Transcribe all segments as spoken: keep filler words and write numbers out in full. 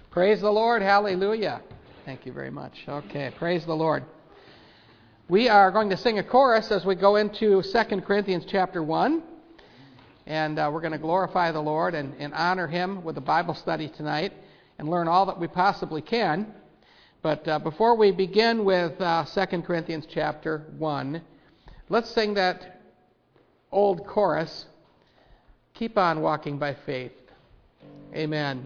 Praise the Lord. Hallelujah. Thank you very much. Okay, praise the Lord. We are going to sing a chorus as we go into Second Corinthians chapter one. And uh, we're going to glorify the Lord and, and honor Him with a Bible study tonight and learn all that we possibly can. But uh, before we begin with uh, Second Corinthians chapter one, let's sing that old chorus, Keep on Walking by Faith. Amen.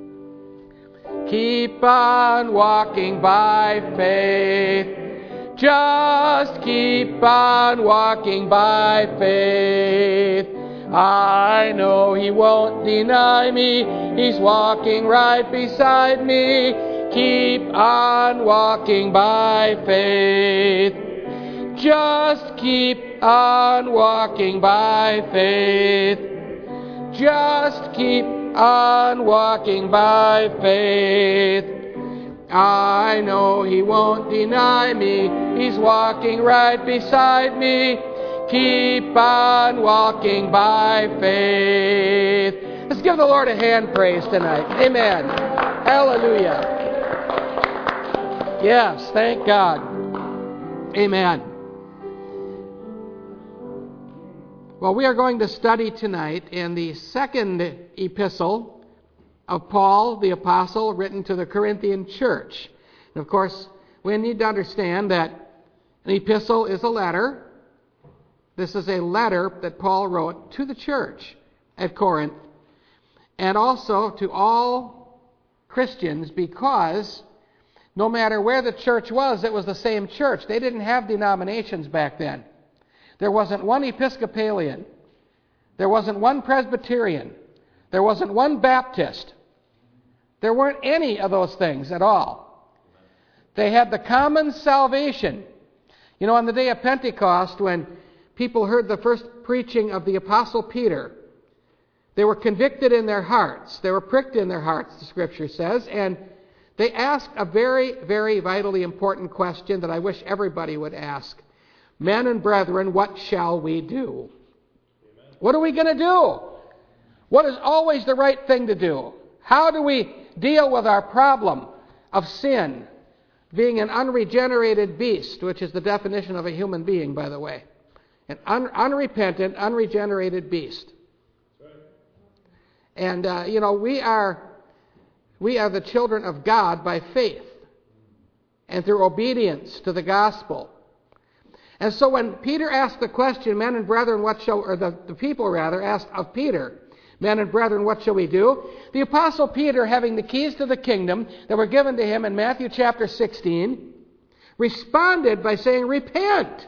Keep on walking by faith. Just keep on walking by faith. I know He won't deny me. He's walking right beside me. Keep on walking by faith. Just keep on walking by faith. Just keep on walking by faith. I know He won't deny me. He's walking right beside me. Keep on walking by faith. Let's give the Lord a hand praise tonight. Amen. Hallelujah. Yes, thank God. Amen. Well, we are going to study tonight in the second epistle of Paul the Apostle written to the Corinthian church. And of course, we need to understand that an epistle is a letter. This is a letter that Paul wrote to the church at Corinth and also to all Christians, because no matter where the church was, it was the same church. They didn't have denominations back then. There wasn't one Episcopalian. There wasn't one Presbyterian. There wasn't one Baptist. There weren't any of those things at all. They had the common salvation. You know, on the day of Pentecost, when people heard the first preaching of the Apostle Peter, they were convicted in their hearts. They were pricked in their hearts, the Scripture says, and they asked a very, very vitally important question that I wish everybody would ask. Men and brethren, what shall we do? Amen. What are we going to do? What is always the right thing to do? How do we deal with our problem of sin, being an unregenerated beast, which is the definition of a human being, by the way? An un- unrepentant, unregenerated beast. That's right. And, uh, you know, we are, we are the children of God by faith and through obedience to the gospel. And so when Peter asked the question, men and brethren, what shall, or the, the people rather, asked of Peter, men and brethren, what shall we do? The Apostle Peter, having the keys to the kingdom that were given to him in Matthew chapter sixteen, responded by saying, repent.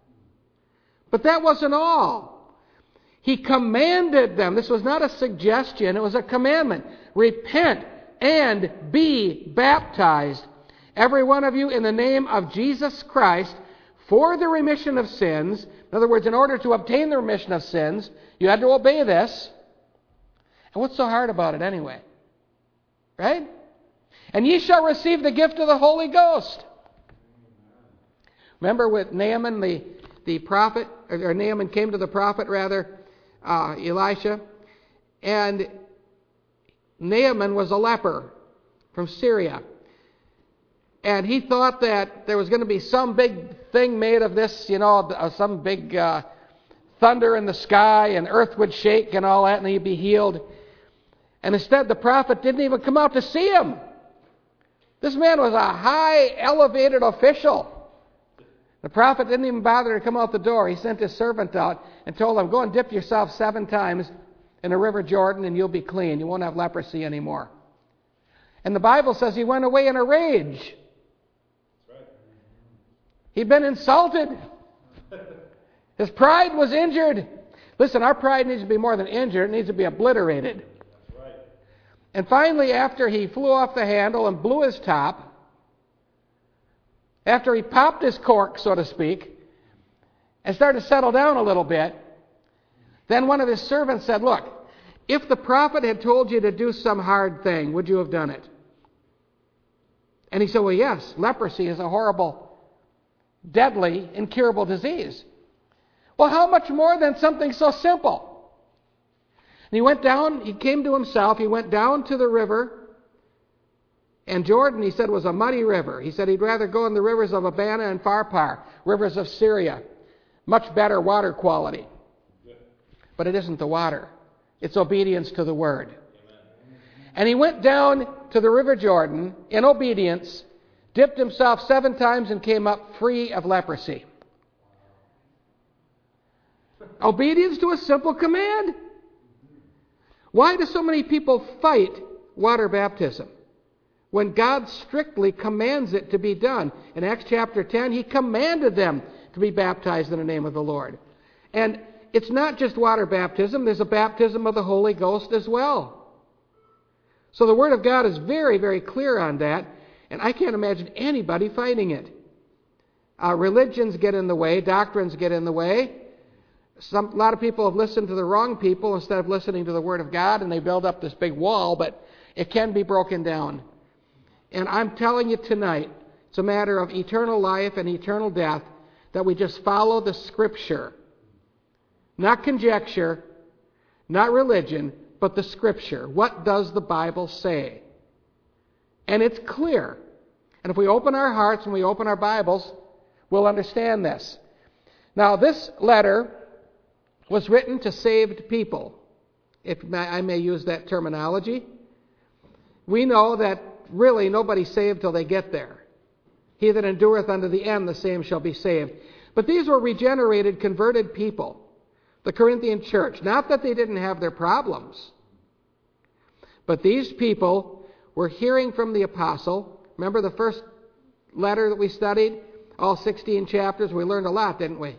But that wasn't all. He commanded them. This was not a suggestion, it was a commandment. Repent and be baptized, every one of you, in the name of Jesus Christ, for the remission of sins. In other words, in order to obtain the remission of sins, you had to obey this. And what's so hard about it anyway? Right? And ye shall receive the gift of the Holy Ghost. Remember with Naaman, the, the prophet, or Naaman came to the prophet, rather, uh, Elisha, and Naaman was a leper from Syria. And he thought that there was going to be some big thing made of this, you know, some big uh, thunder in the sky and earth would shake and all that, and he'd be healed. And instead, the prophet didn't even come out to see him. This man was a high, elevated official. The prophet didn't even bother to come out the door. He sent his servant out and told him, go and dip yourself seven times in the river Jordan and you'll be clean. You won't have leprosy anymore. And the Bible says he went away in a rage. He'd been insulted. His pride was injured. Listen, our pride needs to be more than injured. It needs to be obliterated. That's right. And finally, after he flew off the handle and blew his top, after he popped his cork, so to speak, and started to settle down a little bit, then one of his servants said, look, if the prophet had told you to do some hard thing, would you have done it? And he said, well, yes, leprosy is a horrible, deadly, incurable disease. Well, how much more than something so simple? And he went down, he came to himself, he went down to the river, And Jordan, he said, was a muddy river. He said he'd rather go in the rivers of Abana and Pharpar, rivers of Syria. Much better water quality. But it isn't the water. It's obedience to the Word. And he went down to the river Jordan in obedience, dipped himself seven times, and came up free of leprosy. Obedience to a simple command. Why do so many people fight water baptism when God strictly commands it to be done? In Acts chapter ten, he commanded them to be baptized in the name of the Lord. And it's not just water baptism, there's a baptism of the Holy Ghost as well. So the Word of God is very, very clear on that, and I can't imagine anybody fighting it. Uh, religions get in the way, doctrines get in the way. Some, a lot of people have listened to the wrong people instead of listening to the Word of God, and they build up this big wall, but it can be broken down. And I'm telling you tonight, it's a matter of eternal life and eternal death, that we just follow the Scripture. Not conjecture, not religion, but the Scripture. What does the Bible say? And it's clear. And if we open our hearts and we open our Bibles, we'll understand this. Now, this letter was written to saved people, if I may use that terminology. We know that really nobody's saved till they get there. He that endureth unto the end, the same shall be saved. But these were regenerated, converted people, the Corinthian church. Not that they didn't have their problems, but these people were hearing from the apostle. Remember the first letter that we studied? All sixteen chapters. We learned a lot, didn't we?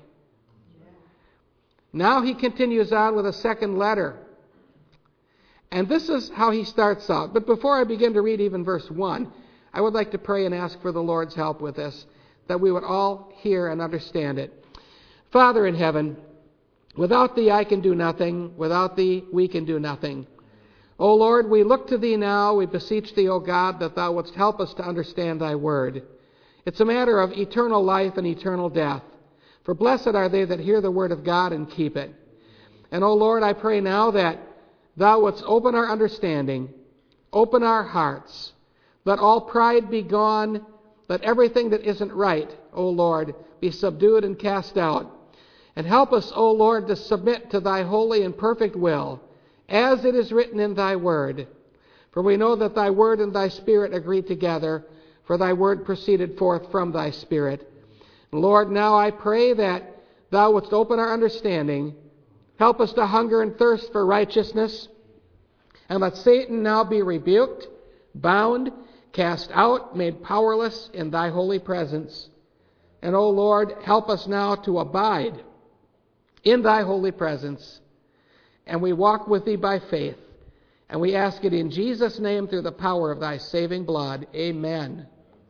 Now he continues on with a second letter. And this is how he starts out. But before I begin to read even verse one, I would like to pray and ask for the Lord's help with this, that we would all hear and understand it. Father in heaven, without Thee I can do nothing. Without Thee we can do nothing. O Lord, we look to Thee now. We beseech Thee, O God, that Thou wouldst help us to understand Thy word. It's a matter of eternal life and eternal death. For blessed are they that hear the word of God and keep it. And, O Lord, I pray now that Thou wouldst open our understanding, open our hearts. Let all pride be gone. Let everything that isn't right, O Lord, be subdued and cast out. And help us, O Lord, to submit to Thy holy and perfect will, as it is written in Thy word. For we know that Thy word and Thy Spirit agree together, for Thy word proceeded forth from Thy Spirit. Lord, now I pray that Thou wouldst open our understanding. Help us to hunger and thirst for righteousness. And let Satan now be rebuked, bound, cast out, made powerless in Thy holy presence. And, O Lord, help us now to abide in Thy holy presence. And we walk with Thee by faith. And we ask it in Jesus' name through the power of Thy saving blood. Amen.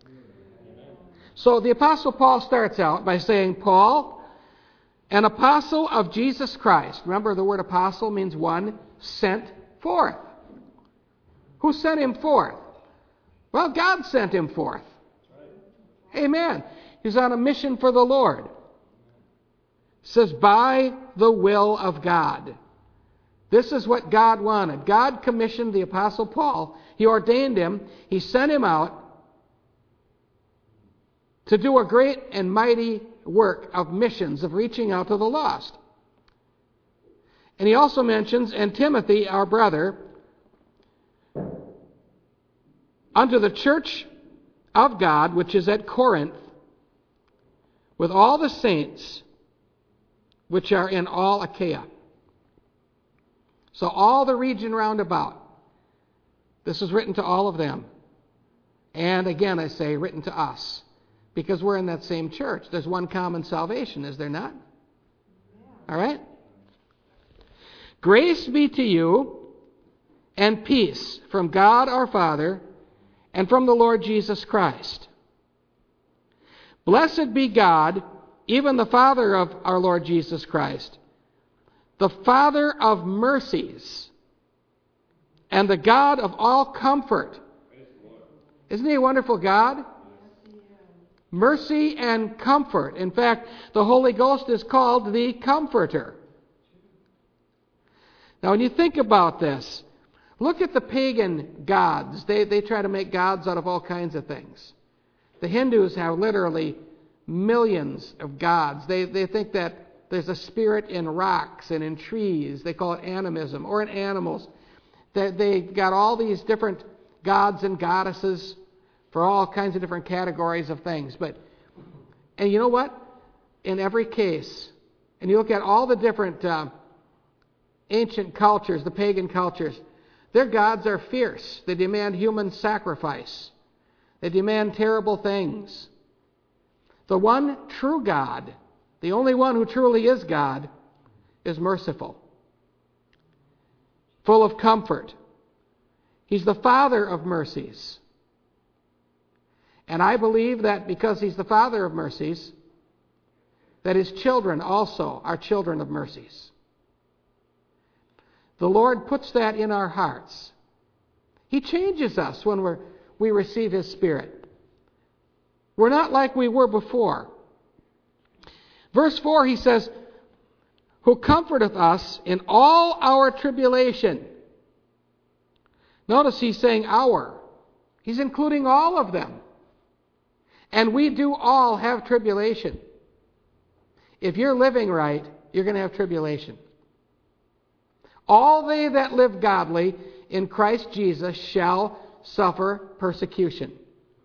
So the Apostle Paul starts out by saying, Paul, an apostle of Jesus Christ. Remember, the word apostle means one sent forth. Who sent him forth? Well, God sent him forth. Amen. He's on a mission for the Lord. It says, by the will of God. This is what God wanted. God commissioned the Apostle Paul. He ordained him. He sent him out to do a great and mighty work of missions, of reaching out to the lost. And he also mentions, and Timothy, our brother, unto the church of God, which is at Corinth, with all the saints which are in all Achaia. So all the region round about. This is written to all of them. And again, I say, written to us. Because we're in that same church. There's one common salvation, is there not? All right? Grace be to you and peace from God our Father and from the Lord Jesus Christ. Blessed be God, even the Father of our Lord Jesus Christ, the Father of mercies and the God of all comfort. Isn't He a wonderful God? Mercy and comfort. In fact, the Holy Ghost is called the Comforter. Now, when you think about this, Look at the pagan gods. They, they try to make gods out of all kinds of things. The Hindus have literally millions of gods. They, they think that there's a spirit in rocks and in trees. They call it animism, or in animals. They, they got all these different gods and goddesses for all kinds of different categories of things. But, and you know what? In every case, and you look at all the different uh, ancient cultures, the pagan cultures, their gods are fierce. They demand human sacrifice. They demand terrible things. The one true God, the only one who truly is God, is merciful, full of comfort. He's the Father of mercies. And I believe that because He's the Father of mercies, that His children also are children of mercies. The Lord puts that in our hearts. He changes us when we're, we receive His Spirit. We're not like we were before. Verse four, he says, who comforteth us in all our tribulation. Notice he's saying our. He's including all of them. And we do all have tribulation. If you're living right, you're going to have tribulation. All they that live godly in Christ Jesus shall suffer persecution.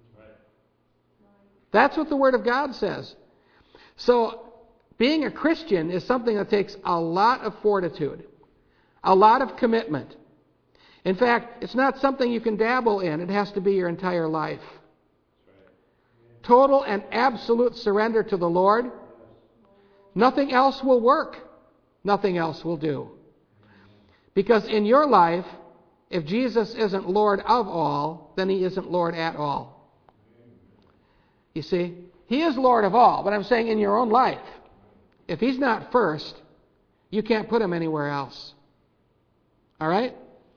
That's what the Word of God says. So, being a Christian is something that takes a lot of fortitude, a lot of commitment. In fact, it's not something you can dabble in. It has to be your entire life. Total and absolute surrender to the Lord. Nothing else will work. Nothing else will do. Because in your life, if Jesus isn't Lord of all, then He isn't Lord at all. You see? He is Lord of all, but I'm saying in your own life, if He's not first, you can't put Him anywhere else. All right?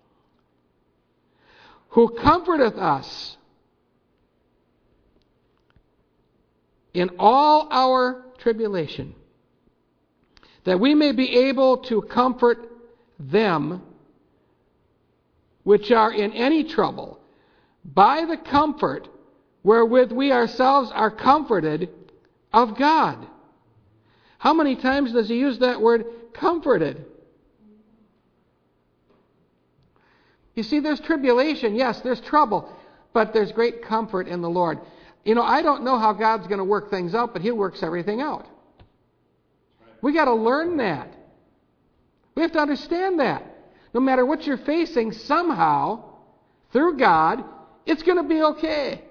Who comforteth us in all our tribulation, that we may be able to comfort them which are in any trouble by the comfort wherewith we ourselves are comforted of God. How many times does he use that word comforted? You see, there's tribulation. Yes, there's trouble. But there's great comfort in the Lord. You know, I don't know how God's going to work things out, but He works everything out. We got to learn that. We have to understand that. No matter what you're facing, somehow, through God, it's going to be okay.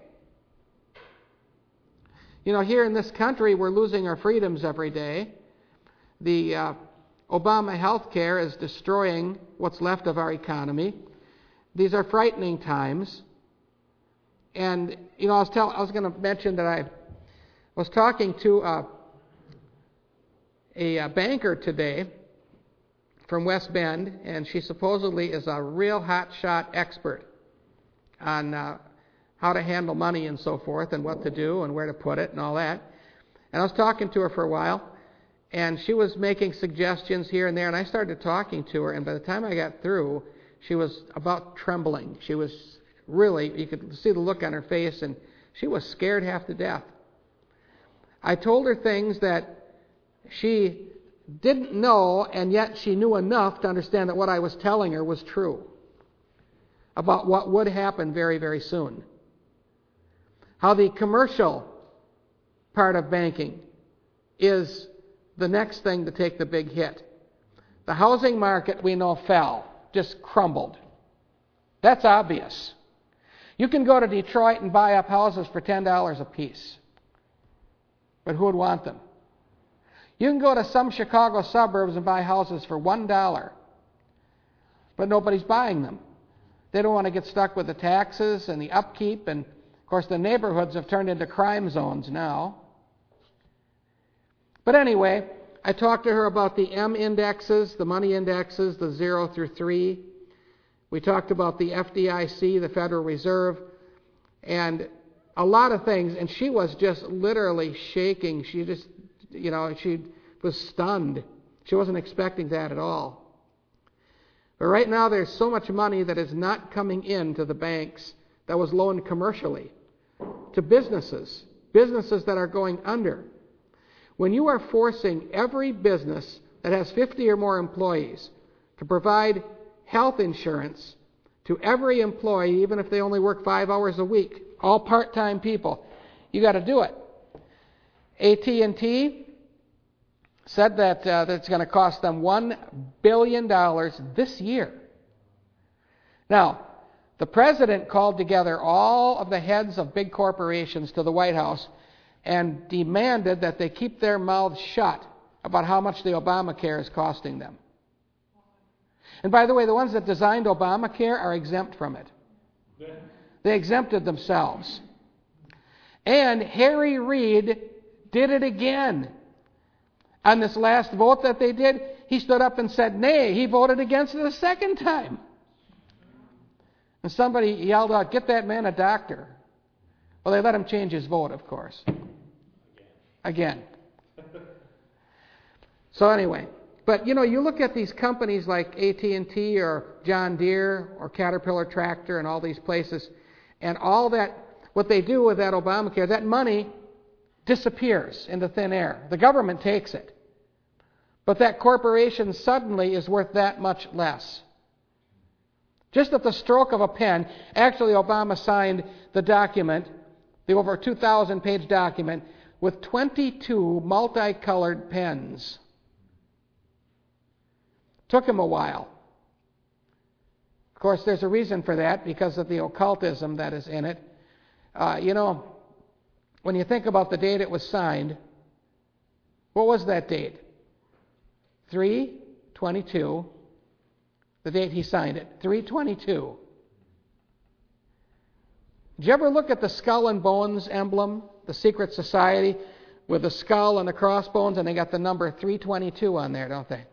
You know, here in this country, we're losing our freedoms every day. The uh, Obama health care is destroying what's left of our economy. These are frightening times. And, you know, I was, tell, I was going to mention that I was talking to uh, a, a banker today from West Bend, and she supposedly is a real hotshot expert on uh, how to handle money and so forth, and what to do and where to put it and all that. And I was talking to her for a while, and she was making suggestions here and there, and I started talking to her, and by the time I got through, she was about trembling. She was really, you could see the look on her face, and she was scared half to death. I told her things that she didn't know, and yet she knew enough to understand that what I was telling her was true about what would happen very, very soon. How the commercial part of banking is the next thing to take the big hit. The housing market, we know, fell, just crumbled. That's obvious. You can go to Detroit and buy up houses for ten dollars a piece. But who would want them? You can go to some Chicago suburbs and buy houses for one dollar. But nobody's buying them. They don't want to get stuck with the taxes and the upkeep. And, of course, the neighborhoods have turned into crime zones now. But anyway, I talked to her about the M indexes, the money indexes, the zero through three. We talked about the F D I C, the Federal Reserve, and a lot of things. And she was just literally shaking. She just, you know, she was stunned. She wasn't expecting that at all. But right now there's so much money that is not coming in to the banks that was loaned commercially to businesses, businesses that are going under. When you are forcing every business that has fifty or more employees to provide health insurance to every employee, even if they only work five hours a week, all part-time people, you got to do it. A T and T said that, uh, that it's going to cost them one billion dollars this year. Now, the president called together all of the heads of big corporations to the White House and demanded that they keep their mouths shut about how much the Obamacare is costing them. And by the way, the ones that designed Obamacare are exempt from it. They exempted themselves. And Harry Reid did it again. On this last vote that they did, he stood up and said nay. He voted against it a second time. And somebody yelled out, "Get that man a doctor." Well, they let him change his vote, of course. Again. So anyway, but you know, you look at these companies like A T and T or John Deere or Caterpillar Tractor and all these places, and all that, what they do with that Obamacare, that money disappears into thin air. The government takes it. But that corporation suddenly is worth that much less. Just at the stroke of a pen, actually Obama signed the document, the over two thousand page document, with twenty-two multicolored pens. Took him a while. Of course, there's a reason for that because of the occultism that is in it. Uh, you know, when you think about the date it was signed, what was that date? three twenty-two. The date he signed it, three twenty-two. Did you ever look at the skull and bones emblem, the secret society, with the skull and the crossbones, and they got the number three twenty-two on there, don't they?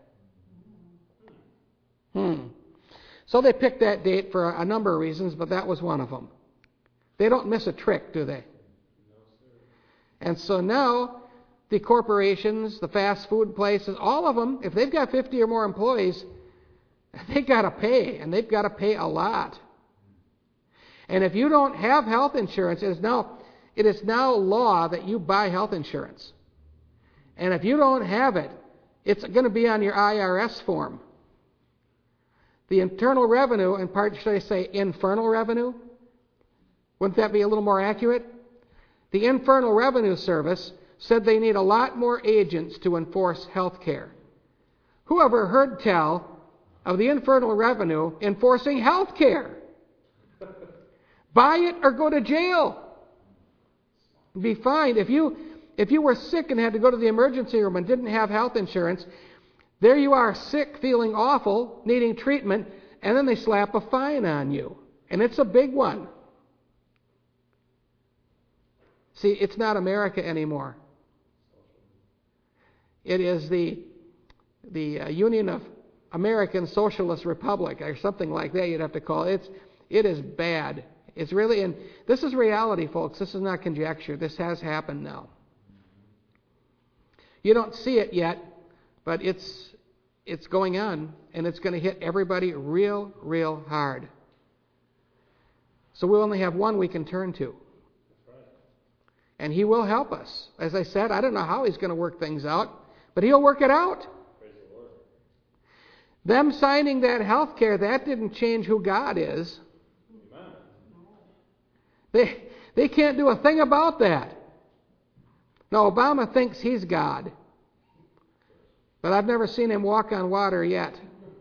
Hmm. So they picked that date for a number of reasons, but that was one of them. They don't miss a trick, do they? And so now the corporations, the fast food places, all of them, if they've got fifty or more employees, they've got to pay, and they've got to pay a lot. And if you don't have health insurance, it is now, it is now law that you buy health insurance. And if you don't have it, it's going to be on your I R S form. The Internal Revenue, in part, should I say infernal revenue? Wouldn't that be a little more accurate? The Internal Revenue Service said they need a lot more agents to enforce health care. Who ever heard tell of the Internal Revenue enforcing health care? Buy it or go to jail. Be fined. If you, if you were sick and had to go to the emergency room and didn't have health insurance, there you are, sick, feeling awful, needing treatment, and then they slap a fine on you. And it's a big one. See, it's not America anymore. It is the, the uh, Union of American Socialist Republic, or something like that you'd have to call it. It's, it is bad. It's really, and this is reality, folks. This is not conjecture. This has happened now. You don't see it yet, but it's it's going on, and it's going to hit everybody real, real hard. So we only have one we can turn to. And he will help us. As I said, I don't know how he's going to work things out, but he'll work it out. Praise the Lord. Them signing that health care, that didn't change who God is. Amen. They, they can't do a thing about that. Now, Obama thinks he's God. But I've never seen him walk on water yet.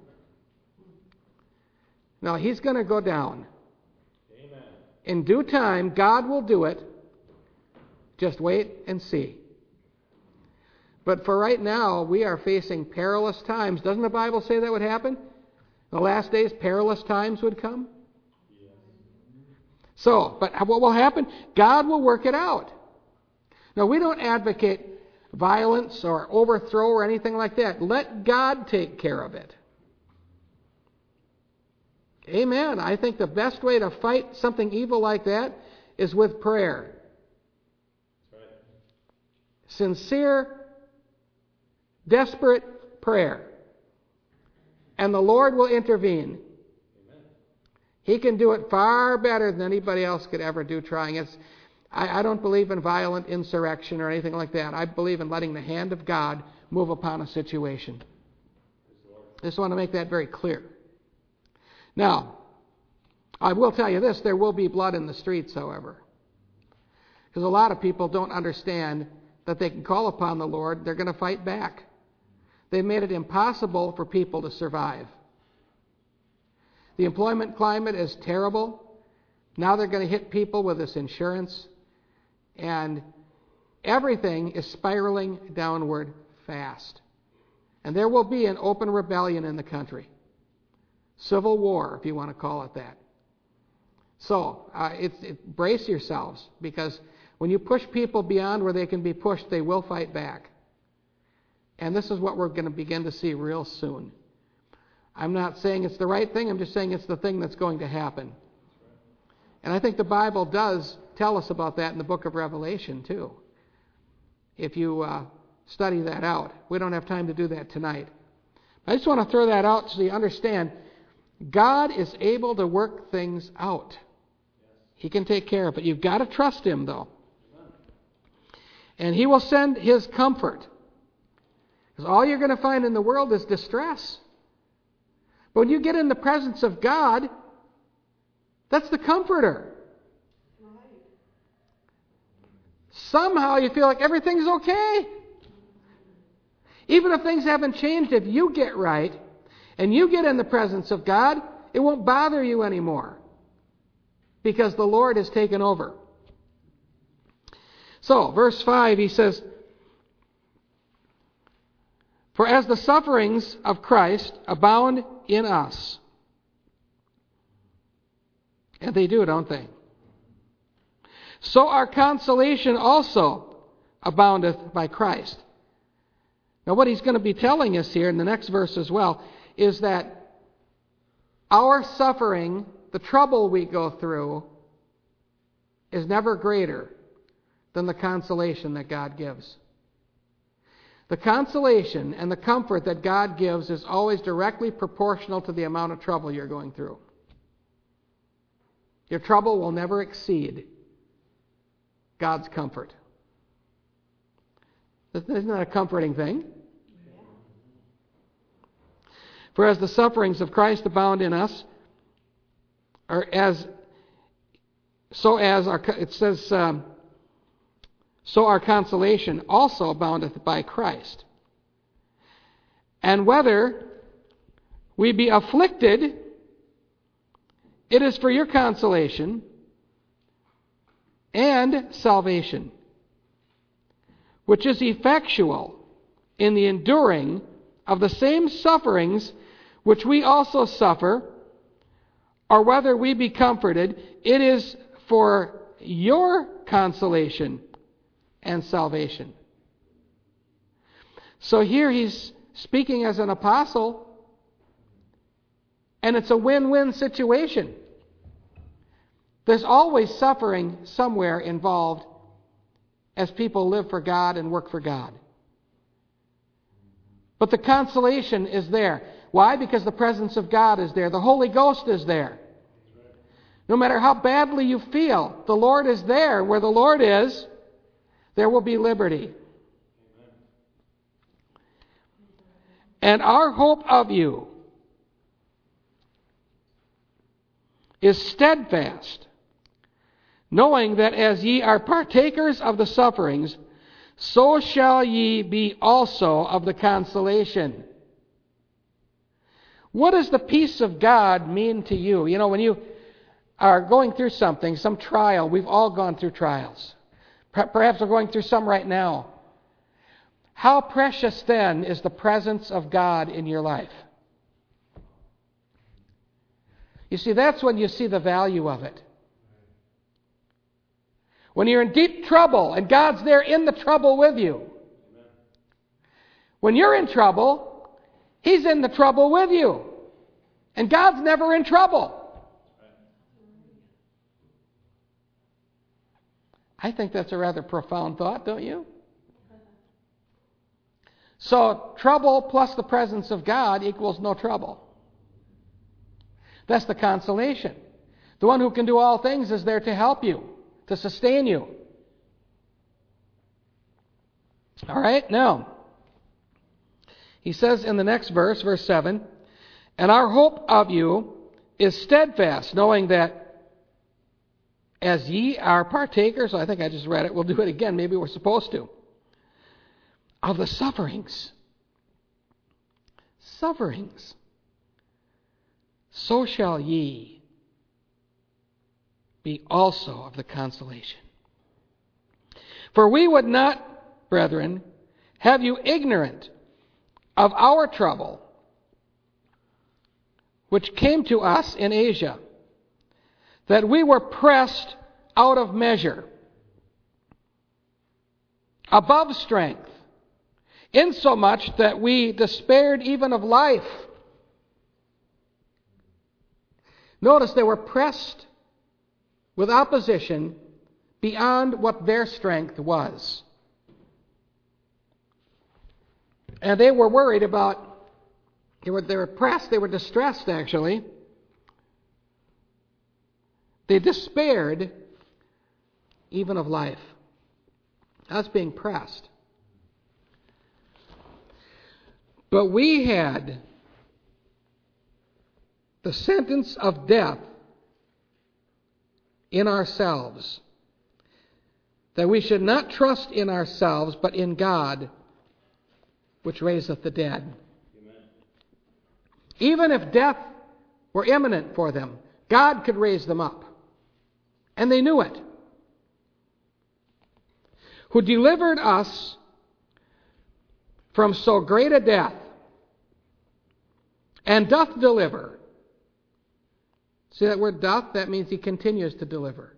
Now, he's going to go down. Amen. In due time, God will do it. Just wait and see. But for right now, we are facing perilous times. Doesn't the Bible say that would happen? The last days, perilous times would come? Yes. So, but what will happen? God will work it out. Now, we don't advocate violence or overthrow or anything like that. Let God take care of it. Amen. I think the best way to fight something evil like that is with prayer. That's right. Sincere, desperate prayer. And the Lord will intervene. Amen. He can do it far better than anybody else could ever do trying. It's, I, I don't believe in violent insurrection or anything like that. I believe in letting the hand of God move upon a situation. I just want to make that very clear. Now, I will tell you this, there will be blood in the streets, however. Because a lot of people don't understand that they can call upon the Lord, they're going to fight back. They've made it impossible for people to survive. The employment climate is terrible. Now they're going to hit people with this insurance. And everything is spiraling downward fast. And there will be an open rebellion in the country. Civil war, if you want to call it that. So, uh, it's, it, brace yourselves, because when you push people beyond where they can be pushed, they will fight back. And this is what we're going to begin to see real soon. I'm not saying it's the right thing, I'm just saying it's the thing that's going to happen. And I think the Bible does tell us about that in the book of Revelation, too. If you uh, study that out. We don't have time to do that tonight. I just want to throw that out so you understand. God is able to work things out. He can take care of it. You've got to trust Him, though. And He will send His comfort. Because all you're going to find in the world is distress. But when you get in the presence of God, that's the comforter. Somehow you feel like everything's okay. Even if things haven't changed, if you get right and you get in the presence of God, it won't bother you anymore. Because the Lord has taken over. So, verse five, he says, "For as the sufferings of Christ abound in us," and they do, don't they? "So our consolation also aboundeth by Christ." Now what he's going to be telling us here in the next verse as well is that our suffering, the trouble we go through, is never greater than the consolation that God gives. The consolation and the comfort that God gives is always directly proportional to the amount of trouble you're going through. Your trouble will never exceed God's comfort. Isn't that a comforting thing? "For as the sufferings of Christ abound in us," or as, so as our, it says, um, "so our consolation also aboundeth by Christ. And whether we be afflicted, it is for your consolation and salvation, which is effectual in the enduring of the same sufferings which we also suffer, or whether we be comforted, it is for your consolation and salvation." So here he's speaking as an apostle, and it's a win-win situation. There's always suffering somewhere involved as people live for God and work for God. But the consolation is there. Why? Because the presence of God is there. The Holy Ghost is there. No matter how badly you feel, the Lord is there. Where the Lord is, there will be liberty. "And our hope of you is steadfast, knowing that as ye are partakers of the sufferings, so shall ye be also of the consolation." What does the peace of God mean to you? You know, when you are going through something, some trial, we've all gone through trials. Perhaps we're going through some right now. How precious then is the presence of God in your life? You see, that's when you see the value of it. When you're in deep trouble and God's there in the trouble with you. When you're in trouble, He's in the trouble with you. And God's never in trouble. I think that's a rather profound thought, don't you? So, trouble plus the presence of God equals no trouble. That's the consolation. The one who can do all things is there to help you, to sustain you. All right, now, he says in the next verse, verse seven, and our hope of you is steadfast, knowing that as ye are partakers, I think I just read it, we'll do it again, maybe we're supposed to, of the sufferings. Sufferings. So shall ye be also of the consolation. For we would not, brethren, have you ignorant of our trouble, which came to us in Asia, that we were pressed out of measure, above strength, insomuch that we despaired even of life. Notice they were pressed with opposition beyond what their strength was. And they were worried about, they were, they were pressed, they were distressed actually. They despaired even of life. That's being pressed. But we had the sentence of death in ourselves, that we should not trust in ourselves, but in God, which raiseth the dead. Amen. Even if death were imminent for them, God could raise them up. And they knew it. Who delivered us from so great a death, and doth deliver. See that word doth? That means he continues to deliver.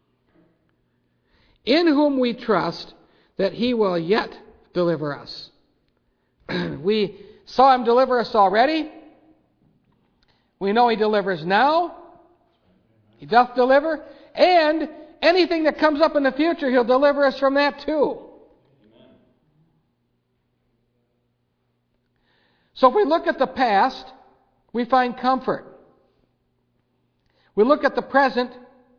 In whom we trust that he will yet deliver us. We saw him deliver us already. We know he delivers now. He doth deliver. And anything that comes up in the future, he'll deliver us from that too. Amen. So if we look at the past, we find comfort. We look at the present,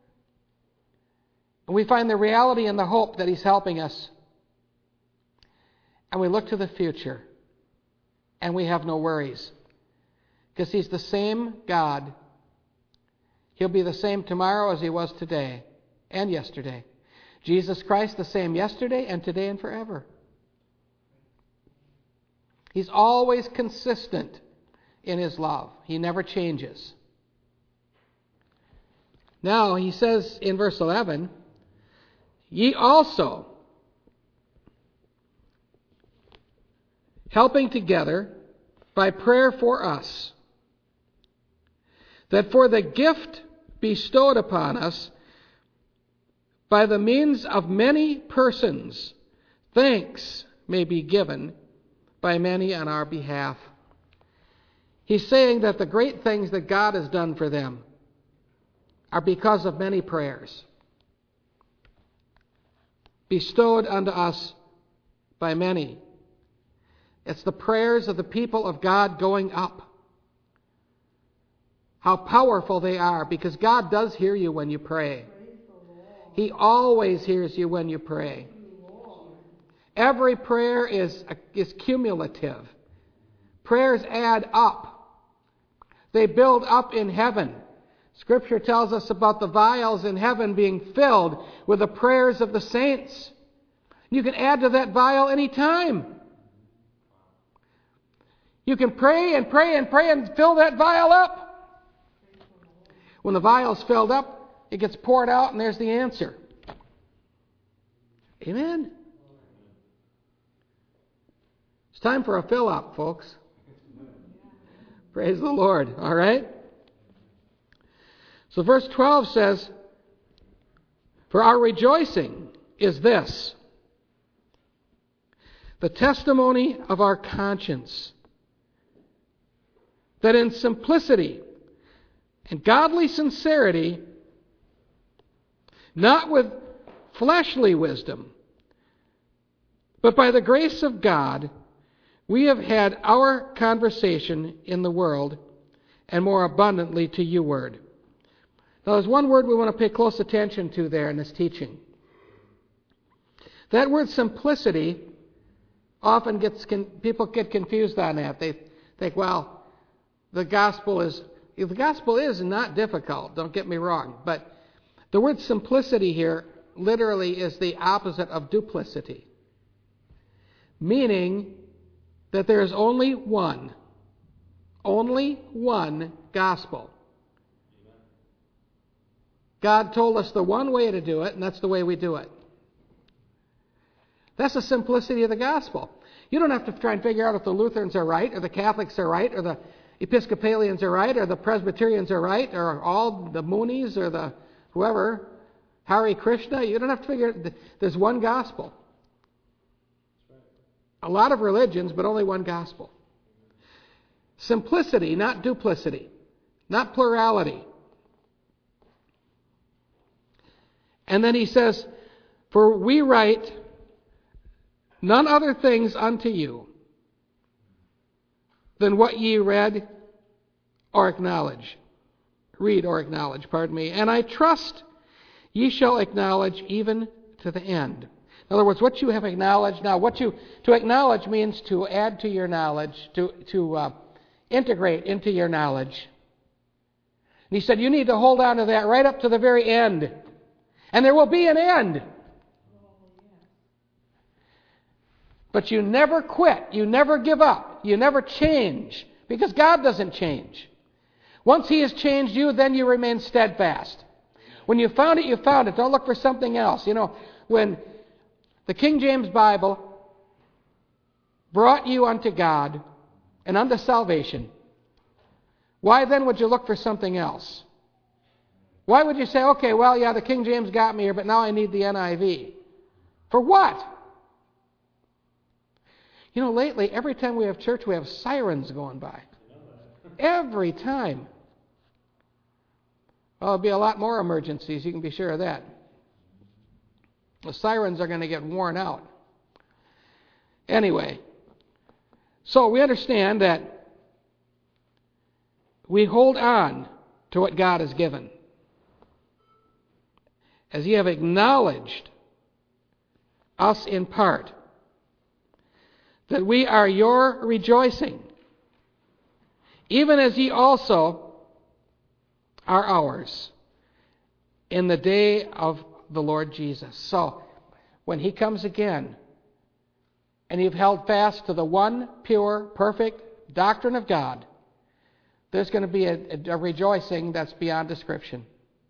and we find the reality and the hope that he's helping us. And we look to the future, and we have no worries. Because he's the same God. He'll be the same tomorrow as he was today and yesterday. Jesus Christ the same yesterday and today and forever. He's always consistent in his love. He never changes. Now he says in verse eleven, ye also, helping together by prayer for us, that for the gift bestowed upon us by the means of many persons, thanks may be given by many on our behalf. He's saying that the great things that God has done for them are because of many prayers bestowed unto us by many. It's the prayers of the people of God going up. How powerful they are, because God does hear you when you pray. He always hears you when you pray. Every prayer is, is cumulative. Prayers add up. They build up in heaven. Scripture tells us about the vials in heaven being filled with the prayers of the saints. You can add to that vial any time. You can pray and pray and pray and fill that vial up. When the vial's filled up, it gets poured out and there's the answer. Amen? It's time for a fill up, folks. Praise the Lord. All right? So verse twelve says, for our rejoicing is this, the testimony of our conscience, that in simplicity and godly sincerity, not with fleshly wisdom, but by the grace of God, we have had our conversation in the world, and more abundantly to you word. Now there's one word we want to pay close attention to there in this teaching. That word simplicity often gets, con- people get confused on that. They think, well, the gospel is, the gospel is not difficult, don't get me wrong, but the word simplicity here literally is the opposite of duplicity, meaning that there is only one, only one gospel. God told us the one way to do it, and that's the way we do it. That's the simplicity of the gospel. You don't have to try and figure out if the Lutherans are right, or the Catholics are right, or the Episcopalians are right, or the Presbyterians are right, or all the Moonies, or the whoever, Hare Krishna. You don't have to figure it. There's one gospel. A lot of religions, but only one gospel. Simplicity, not duplicity, not plurality. And then he says, for we write none other things unto you than what ye read or acknowledge. Read or acknowledge, pardon me. And I trust ye shall acknowledge even to the end. In other words, what you have acknowledged. Now, what you to acknowledge means to add to your knowledge, to, to uh, integrate into your knowledge. And he said, you need to hold on to that right up to the very end. And there will be an end. But you never quit. You never give up. You never change. Because God doesn't change. Once He has changed you, then you remain steadfast. When you found it, you found it. Don't look for something else. You know, when the King James Bible brought you unto God and unto salvation, why then would you look for something else? Why would you say, okay, well, yeah, the King James got me here, but now I need the N I V? For what? You know, lately, every time we have church, we have sirens going by. Every time. Well, there'll be a lot more emergencies, you can be sure of that. The sirens are going to get worn out. Anyway, so we understand that we hold on to what God has given. As ye have acknowledged us in part, that we are your rejoicing, even as ye also are ours in the day of the Lord Jesus. So, when He comes again, and you've held fast to the one pure, perfect doctrine of God, there's going to be a, a rejoicing that's beyond description.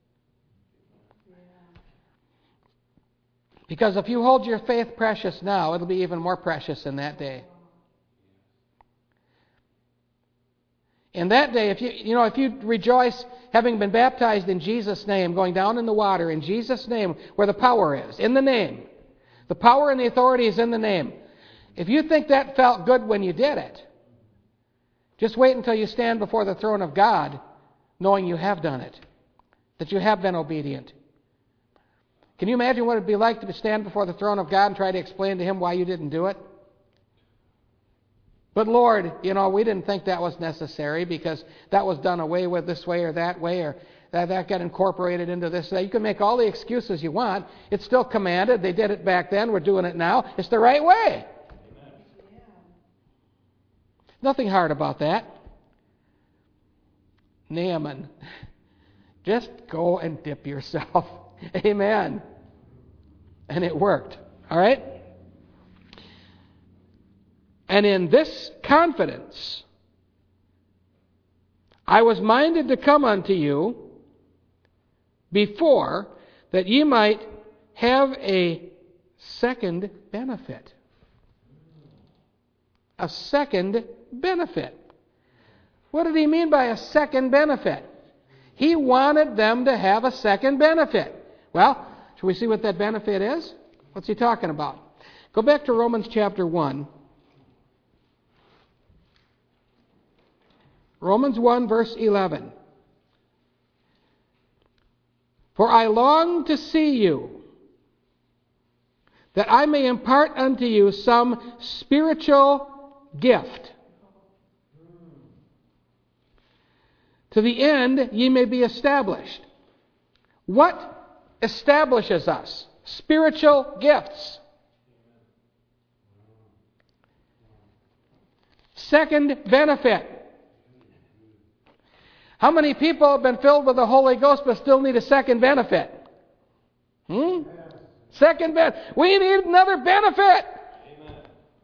Because if you hold your faith precious now, it'll be even more precious in that day. In that day, if you you know, if you rejoice having been baptized in Jesus' name, going down in the water in Jesus' name, where the power is, in the name. The power and the authority is in the name. If you think that felt good when you did it, just wait until you stand before the throne of God, knowing you have done it, that you have been obedient. Can you imagine what it would be like to stand before the throne of God and try to explain to Him why you didn't do it? But Lord, you know, we didn't think that was necessary because that was done away with this way or that way, or that, that got incorporated into this. You can make all the excuses you want. It's still commanded. They did it back then. We're doing it now. It's the right way. Amen. Nothing hard about that. Naaman, just go and dip yourself. Amen. And it worked. All right? And in this confidence, I was minded to come unto you before, that ye might have a second benefit. A second benefit. What did he mean by a second benefit? He wanted them to have a second benefit. Well, shall we see what that benefit is? What's he talking about? Go back to Romans chapter one. Romans one, verse eleven. For I long to see you, that I may impart unto you some spiritual gift. to the end ye may be established. What establishes us? Spiritual gifts. Second benefit. How many people have been filled with the Holy Ghost but still need a second benefit? Hmm? Second benefit. We need another benefit. Amen.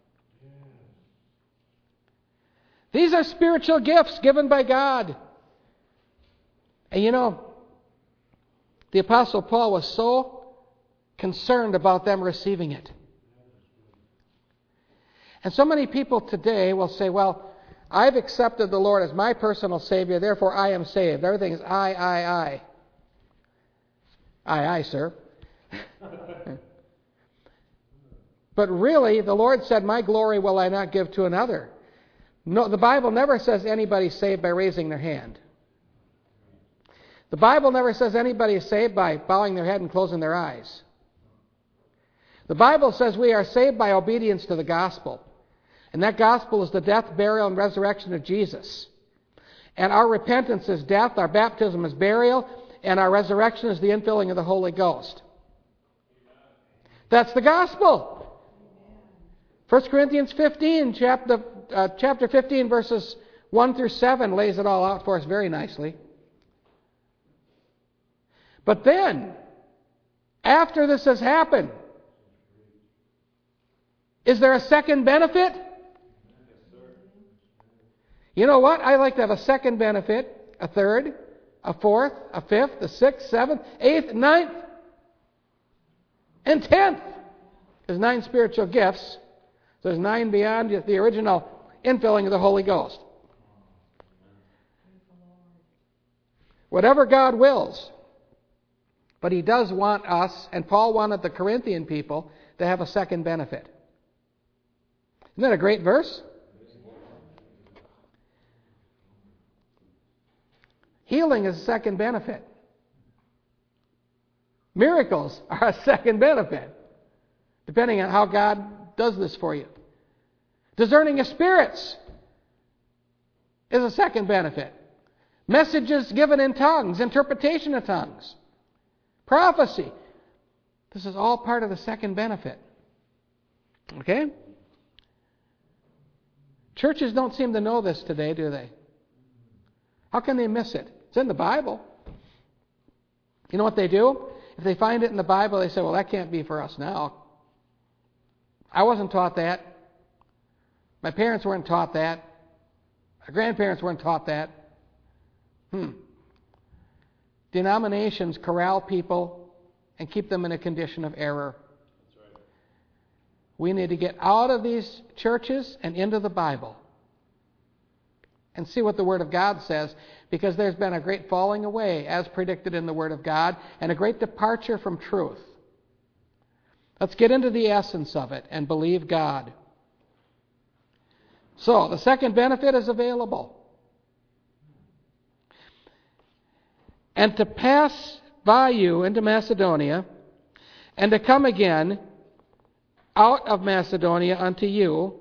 These are spiritual gifts given by God. And you know, the Apostle Paul was so concerned about them receiving it. And so many people today will say, well, I've accepted the Lord as my personal Savior, therefore I am saved. Everything is I, I, I. Aye, aye, sir. But really, the Lord said, my glory will I not give to another. No, the Bible never says anybody's saved by raising their hand. The Bible never says anybody is saved by bowing their head and closing their eyes. The Bible says we are saved by obedience to the gospel. And that gospel is the death, burial, and resurrection of Jesus. And our repentance is death, our baptism is burial, and our resurrection is the infilling of the Holy Ghost. That's the gospel. First Corinthians fifteen, chapter, uh, chapter fifteen, verses one through seven lays it all out for us very nicely. But then, after this has happened, is there a second benefit? You know what? I like to have a second benefit, a third, a fourth, a fifth, a sixth, seventh, eighth, ninth, and tenth. There's nine spiritual gifts. There's nine beyond the original infilling of the Holy Ghost. Whatever God wills. But He does want us, and Paul wanted the Corinthian people to have a second benefit. Isn't that a great verse? Healing is a second benefit. Miracles are a second benefit, depending on how God does this for you. Discerning of spirits is a second benefit. Messages given in tongues, interpretation of tongues, prophecy. This is all part of the second benefit. Okay? Churches don't seem to know this today, do they? How can they miss it? It's in the Bible. You know what they do? If they find it in the Bible, they say, well, that can't be for us now. I wasn't taught that. My parents weren't taught that. My grandparents weren't taught that. Hmm. Denominations corral people and keep them in a condition of error. That's right. We need to get out of these churches and into the Bible and see what the Word of God says, because there's been a great falling away, as predicted in the Word of God, and a great departure from truth. Let's get into the essence of it and believe God. So, the second benefit is available. And to pass by you into Macedonia, and to come again out of Macedonia unto you,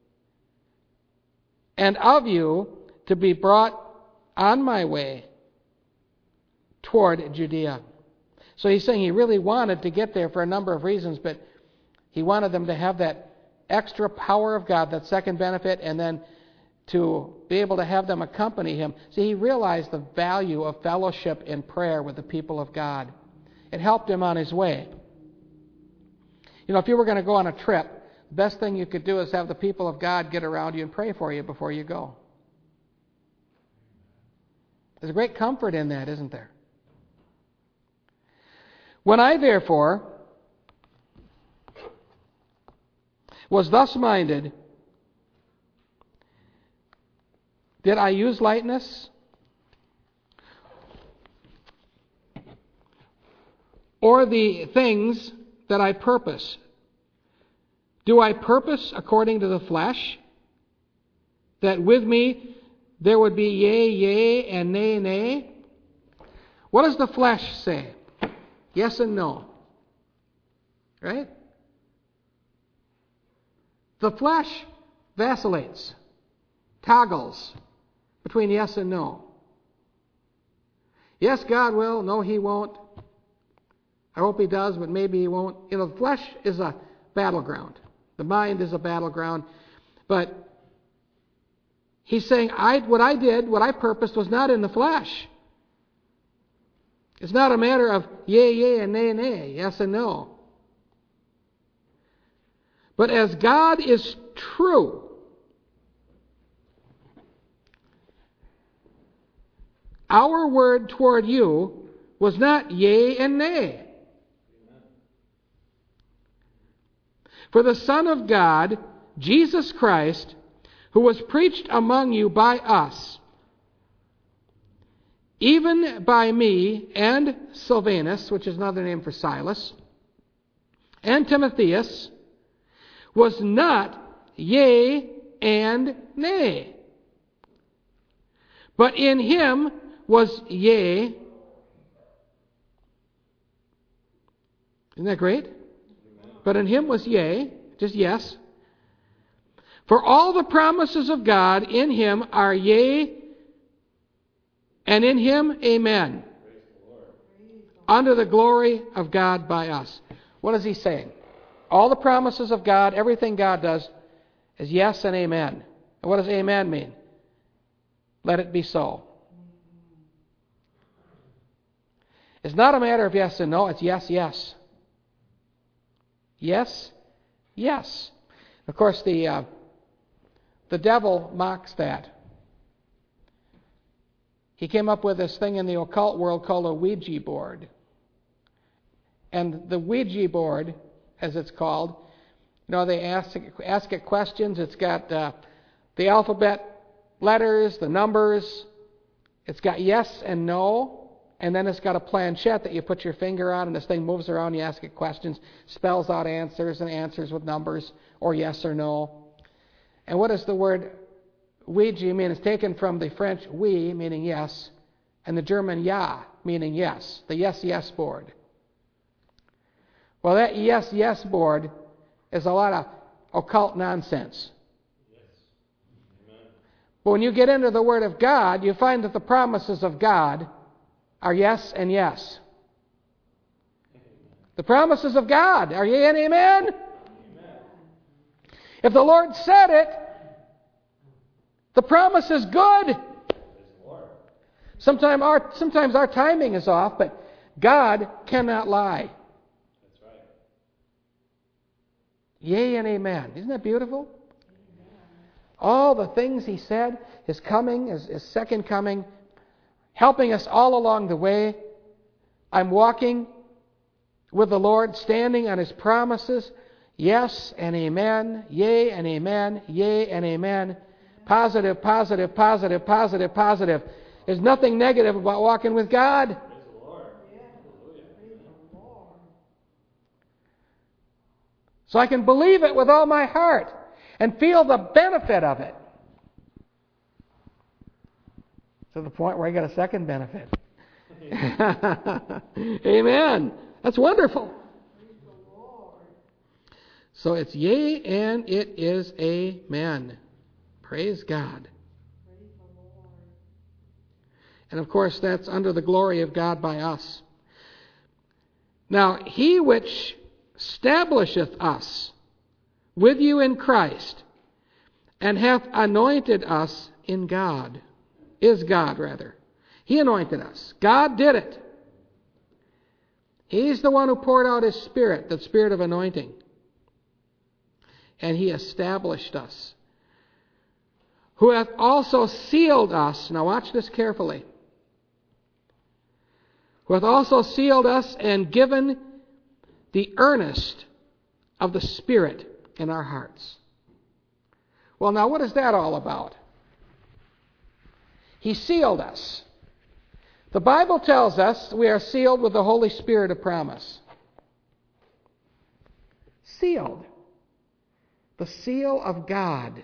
and of you to be brought on my way toward Judea. So he's saying he really wanted to get there for a number of reasons, but he wanted them to have that extra power of God, that second benefit, and then to be able to have them accompany him. See, he realized the value of fellowship in prayer with the people of God. It helped him on his way. You know, if you were going to go on a trip, the best thing you could do is have the people of God get around you and pray for you before you go. There's a great comfort in that, isn't there? When I, therefore, was thus minded, did I use lightness? Or the things that I purpose? Do I purpose according to the flesh? That with me there would be yea, yea, and nay, nay? What does the flesh say? Yes and no. Right? The flesh vacillates, toggles between yes and no. Yes, God will. No, He won't. I hope He does, but maybe He won't. You know, the flesh is a battleground. The mind is a battleground. But He's saying, I, what I did, what I purposed was not in the flesh. It's not a matter of yea, yea, and nay, nay, yes and no. But as God is true, our word toward you was not yea and nay. For the Son of God, Jesus Christ, who was preached among you by us, even by me and Silvanus, which is another name for Silas, and Timotheus, was not yea and nay. But in him was yea. Isn't that great? But in him was yea, just yes. For all the promises of God in him are yea, and in him amen. Unto the glory of God by us. What is he saying? All the promises of God, everything God does, is yes and amen. And what does amen mean? Let it be so. It's not a matter of yes and no, it's yes, yes. Yes, yes. Of course, the uh, the devil mocks that. He came up with this thing in the occult world called a Ouija board. And the Ouija board, as it's called, you know, they ask, ask it questions. It's got uh, the alphabet letters, the numbers. It's got yes and no. And then it's got a planchette that you put your finger on, and this thing moves around. You ask it questions, spells out answers, and answers with numbers, or yes or no. And what does the word Ouija mean? It's taken from the French oui, meaning yes, and the German ja, meaning yes, the yes, yes board. Well, that yes, yes board is a lot of occult nonsense. Yes. Amen. But when you get into the Word of God, you find that the promises of God are yes and yes. The promises of God are yea and amen. Amen. If the Lord said it, the promise is good. Praise the Lord. Sometimes our, sometimes our timing is off, but God cannot lie. That's right. Yea and amen. Isn't that beautiful? Amen. All the things He said, His coming, His, His second coming, helping us all along the way. I'm walking with the Lord, standing on His promises. Yes and amen. Yea and amen. Yea and amen. Positive, positive, positive, positive, positive. There's nothing negative about walking with God. Praise the Lord. Hallelujah. So I can believe it with all my heart and feel the benefit of it. To the point where I get a second benefit. Amen. That's wonderful. So it's yea and it is amen. Praise God. And of course that's under the glory of God by us. Now He which establisheth us with you in Christ, and hath anointed us in God, is God rather. He anointed us. God did it. He's the one who poured out His Spirit, the Spirit of anointing. And He established us. Who hath also sealed us. Now watch this carefully. Who hath also sealed us and given the earnest of the Spirit in our hearts. Well, now what is that all about? He sealed us. The Bible tells us we are sealed with the Holy Spirit of promise. Sealed. The seal of God.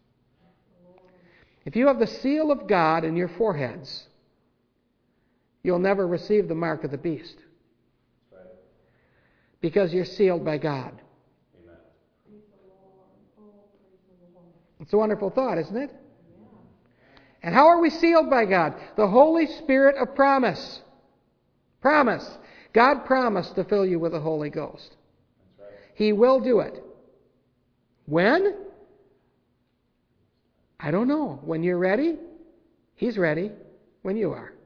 If you have the seal of God in your foreheads, you'll never receive the mark of the beast. That's right. Because you're sealed by God. Amen. It's a wonderful thought, isn't it? And how are we sealed by God? The Holy Spirit of promise. Promise. God promised to fill you with the Holy Ghost. That's right. He will do it. When? I don't know. When you're ready, He's ready. When you are.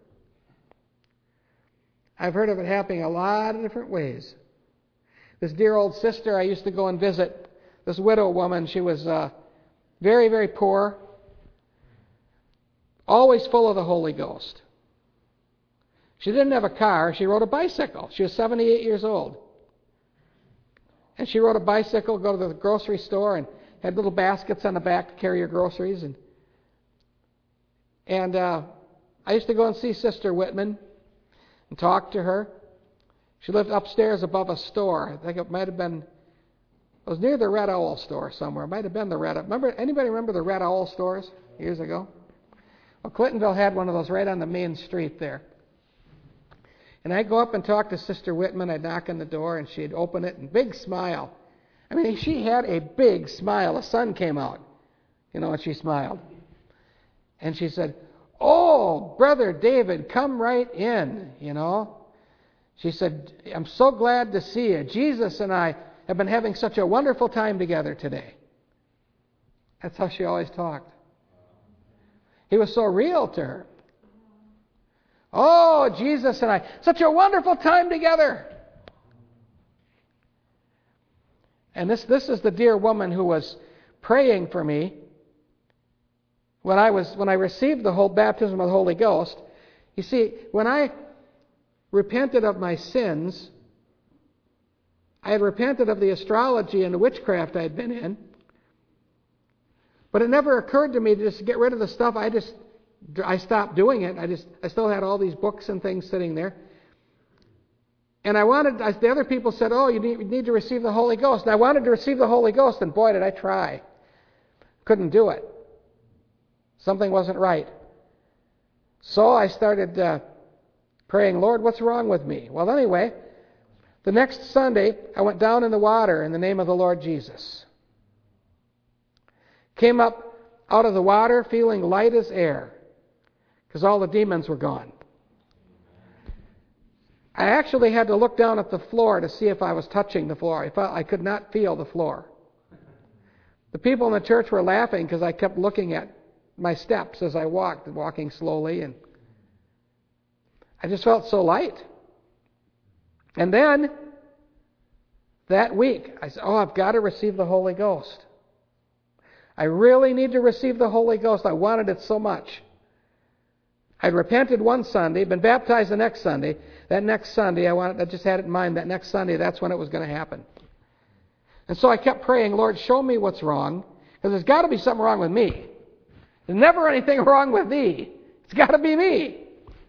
I've heard of it happening a lot of different ways. This dear old sister I used to go and visit, this widow woman, she was uh, very, very poor, always full of the Holy Ghost. She didn't have a car. She rode a bicycle. She was seventy-eight years old. And she rode a bicycle, go to the grocery store, and had little baskets on the back to carry your groceries. And and uh, I used to go and see Sister Whitman and talk to her. She lived upstairs above a store. I think it might have been, it was near the Red Owl store somewhere. It might have been the Red Owl. Remember, anybody remember the Red Owl stores years ago? Well, Clintonville had one of those right on the main street there. And I'd go up and talk to Sister Whitman. I'd knock on the door, and she'd open it, and big smile. I mean, she had a big smile. The sun came out, you know, and she smiled. And she said, "Oh, Brother David, come right in, you know." She said, "I'm so glad to see you. Jesus and I have been having such a wonderful time together today." That's how she always talked. He was so real to her. "Oh, Jesus and I, such a wonderful time together." And this, this is the dear woman who was praying for me when I was when I received the whole baptism of the Holy Ghost. You see, when I repented of my sins, I had repented of the astrology and the witchcraft I had been in, but it never occurred to me to just get rid of the stuff. I just I stopped doing it. I just I still had all these books and things sitting there. And I wanted, I, the other people said, "Oh, you need, you need to receive the Holy Ghost." And I wanted to receive the Holy Ghost, and boy, did I try. Couldn't do it. Something wasn't right. So I started uh, praying, "Lord, what's wrong with me?" Well, anyway, the next Sunday, I went down in the water in the name of the Lord Jesus. Came up out of the water feeling light as air, because all the demons were gone. I actually had to look down at the floor to see if I was touching the floor. I felt I could not feel the floor. The people in the church were laughing because I kept looking at my steps as I walked, walking slowly, and I just felt so light. And then, that week, I said, "Oh, I've got to receive the Holy Ghost. I really need to receive the Holy Ghost. I wanted it so much." I'd repented one Sunday, been baptized the next Sunday. That next Sunday, I wanted, I just had it in mind, that next Sunday, that's when it was going to happen. And so I kept praying, "Lord, show me what's wrong, because there's got to be something wrong with me. There's never anything wrong with thee. It's got to be me."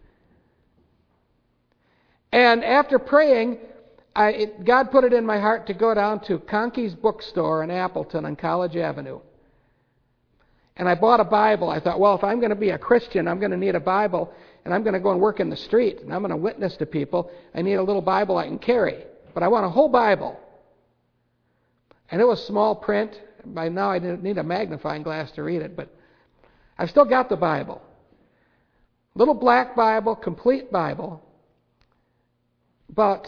And after praying, I, it, God put it in my heart to go down to Conkey's bookstore in Appleton on College Avenue. And I bought a Bible. I thought, well, if I'm going to be a Christian, I'm going to need a Bible, and I'm going to go and work in the street, and I'm going to witness to people. I need a little Bible I can carry. But I want a whole Bible. And it was small print. By now I need a magnifying glass to read it, but I've still got the Bible. Little black Bible, complete Bible, about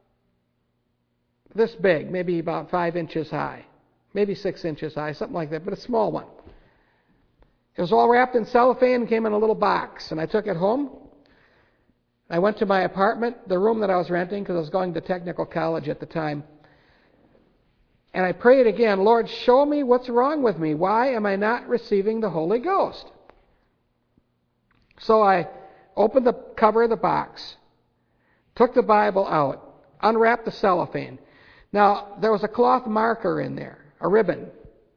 this big, maybe about five inches high, maybe six inches high, something like that, but a small one. It was all wrapped in cellophane and came in a little box, and I took it home. I went to my apartment, the room that I was renting, because I was going to technical college at the time. And I prayed again, "Lord, show me what's wrong with me. Why am I not receiving the Holy Ghost?" So I opened the cover of the box, took the Bible out, unwrapped the cellophane. Now, there was a cloth marker in there, a ribbon.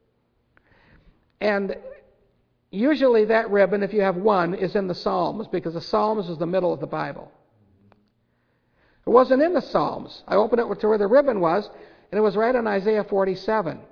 And usually that ribbon, if you have one, is in the Psalms, because the Psalms is the middle of the Bible. It wasn't in the Psalms. I opened it to where the ribbon was, and it was right on Isaiah forty-seven.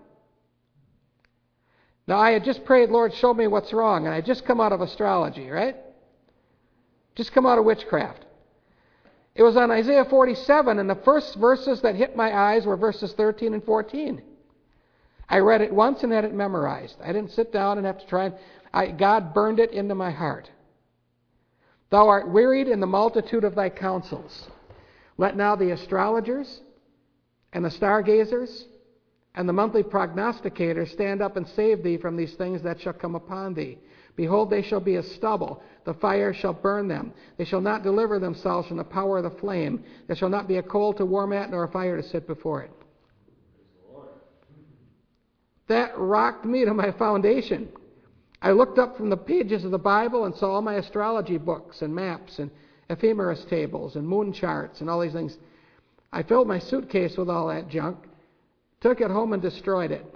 Now, I had just prayed, "Lord, show me what's wrong," and I had just come out of astrology, right? Just come out of witchcraft. It was on Isaiah forty-seven, and the first verses that hit my eyes were verses thirteen and fourteen. I read it once and had it memorized. I didn't sit down and have to try and... I, God burned it into my heart. Thou art wearied in the multitude of thy counsels. Let now the astrologers and the stargazers and the monthly prognosticators stand up and save thee from these things that shall come upon thee. Behold, they shall be as stubble. The fire shall burn them. They shall not deliver themselves from the power of the flame. There shall not be a coal to warm at, nor a fire to sit before it. That rocked me to my foundation. I looked up from the pages of the Bible and saw all my astrology books and maps and ephemeris tables and moon charts and all these things. I filled my suitcase with all that junk, took it home and destroyed it.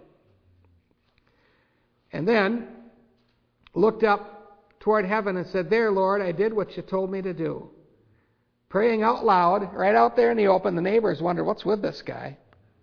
And then looked up toward heaven and said, there, Lord, I did what you told me to do. Praying out loud, right out there in the open. The neighbors wondered, what's with this guy?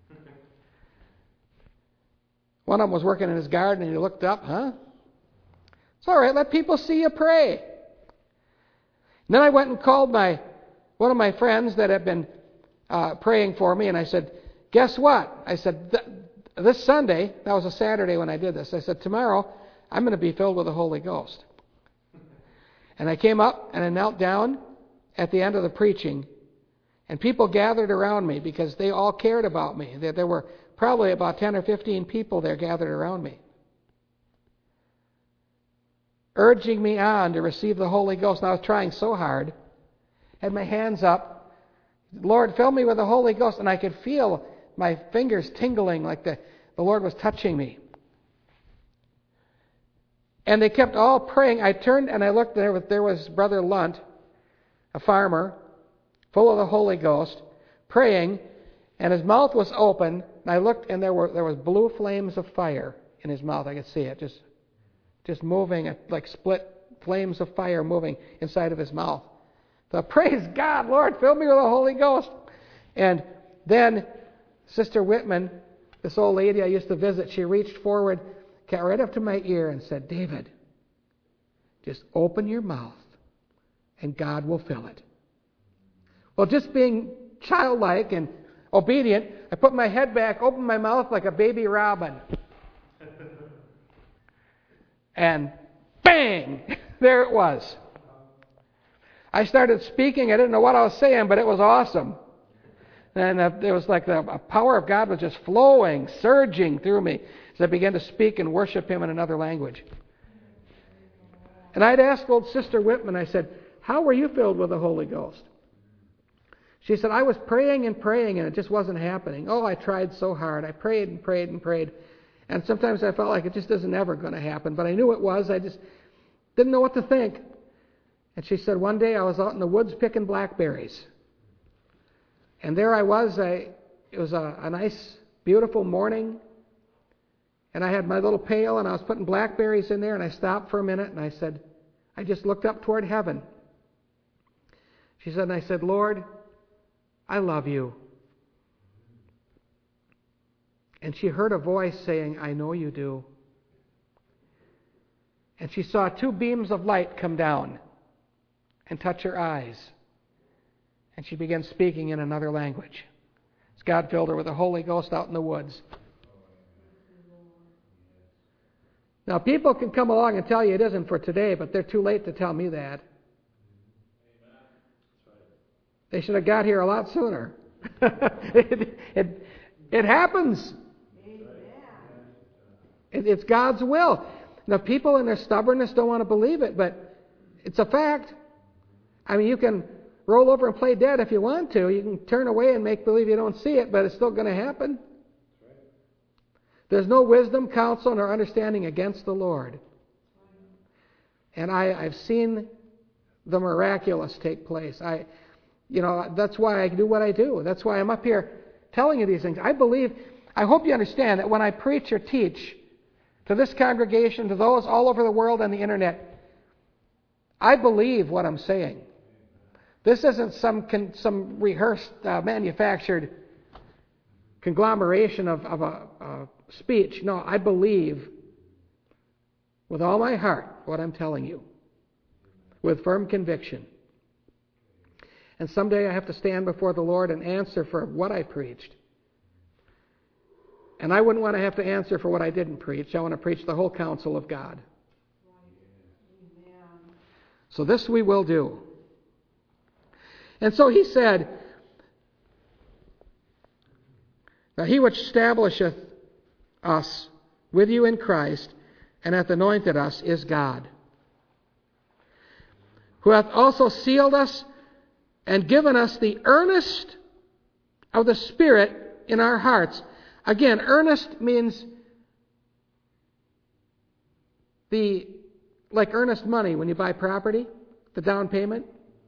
One of them was working in his garden and he looked up, huh? It's all right, let people see you pray. And then I went and called my one of my friends that had been uh, praying for me, and I said, guess what? I said, this Sunday, that was a Saturday when I did this, I said, tomorrow I'm going to be filled with the Holy Ghost. And I came up and I knelt down at the end of the preaching, and people gathered around me because they all cared about me. There, there were probably about ten or fifteen people there gathered around me, urging me on to receive the Holy Ghost. And I was trying so hard, had my hands up, Lord, fill me with the Holy Ghost, and I could feel my fingers tingling like the, the Lord was touching me. And they kept all praying. I turned and I looked, there was, there was Brother Lunt, a farmer, full of the Holy Ghost, praying, and his mouth was open, and I looked, and there were there was blue flames of fire in his mouth. I could see it, just just moving, like split flames of fire moving inside of his mouth. So praise God, Lord, fill me with the Holy Ghost. And then Sister Whitman, this old lady I used to visit, she reached forward, got right up to my ear and said, David, just open your mouth and God will fill it. Well, just being childlike and obedient, I put my head back, opened my mouth like a baby robin. And bang! There it was. I started speaking. I didn't know what I was saying, but it was awesome. And uh, it was like the power of God was just flowing, surging through me as I began to speak and worship Him in another language. And I'd asked old Sister Whitman, I said, how were you filled with the Holy Ghost? She said, I was praying and praying and it just wasn't happening. Oh, I tried so hard. I prayed and prayed and prayed. And sometimes I felt like it just isn't ever going to happen. But I knew it was. I just didn't know what to think. And she said, one day I was out in the woods picking blackberries. And there I was. I, it was a, a nice, beautiful morning. And I had my little pail and I was putting blackberries in there. And I stopped for a minute and I said, I just looked up toward heaven. She said, and I said, Lord, I love you. And she heard a voice saying, I know you do. And she saw two beams of light come down and touch her eyes. And she began speaking in another language. As God filled her with the Holy Ghost out in the woods. Now, people can come along and tell you it isn't for today, but they're too late to tell me that. They should have got here a lot sooner. it, it, it happens. It, it's God's will. Now, people in their stubbornness don't want to believe it, but it's a fact. I mean, you can roll over and play dead if you want to. You can turn away and make believe you don't see it, but it's still going to happen. There's no wisdom, counsel, nor understanding against the Lord. And I, I've seen the miraculous take place. I... You know, that's why I do what I do. That's why I'm up here telling you these things. I believe, I hope you understand that when I preach or teach to this congregation, to those all over the world on the internet, I believe what I'm saying. This isn't some con, some rehearsed, uh, manufactured conglomeration of, of a, a speech. No, I believe with all my heart what I'm telling you, with firm conviction. And someday I have to stand before the Lord and answer for what I preached. And I wouldn't want to have to answer for what I didn't preach. I want to preach the whole counsel of God. So this we will do. And so he said, now he which establisheth us with you in Christ, and hath anointed us, is God, who hath also sealed us and given us the earnest of the Spirit in our hearts. Again, earnest means the like earnest money when you buy property, the down payment.